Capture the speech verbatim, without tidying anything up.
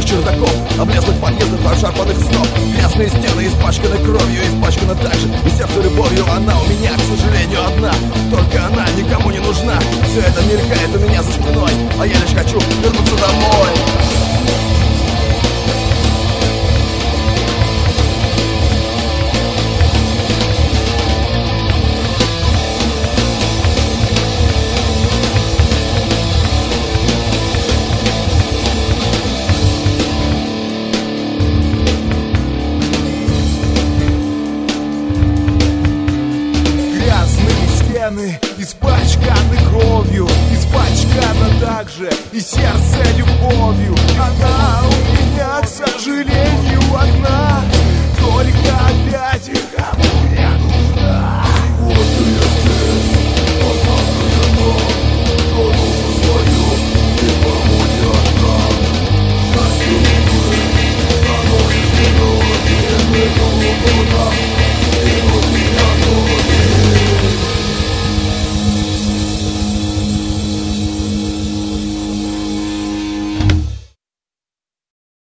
чердаков, облезлых подъездов, обшарпанных снов. Грязные стены испачканы кровью, испачканы также и сердце любовью. Она у меня, к сожалению, одна, только она никому не нужна. Все это мелькает у меня за спиной, а я лишь хочу вернуться домой. Испачканы кровью, испачкано также и сердце любовью. Она у меня, к сожалению, одна, только опять никому не нужна. Сегодня я здесь, а завтра я там, но душу свою никому не отдам. Счастье любви, оно не берет, не берет.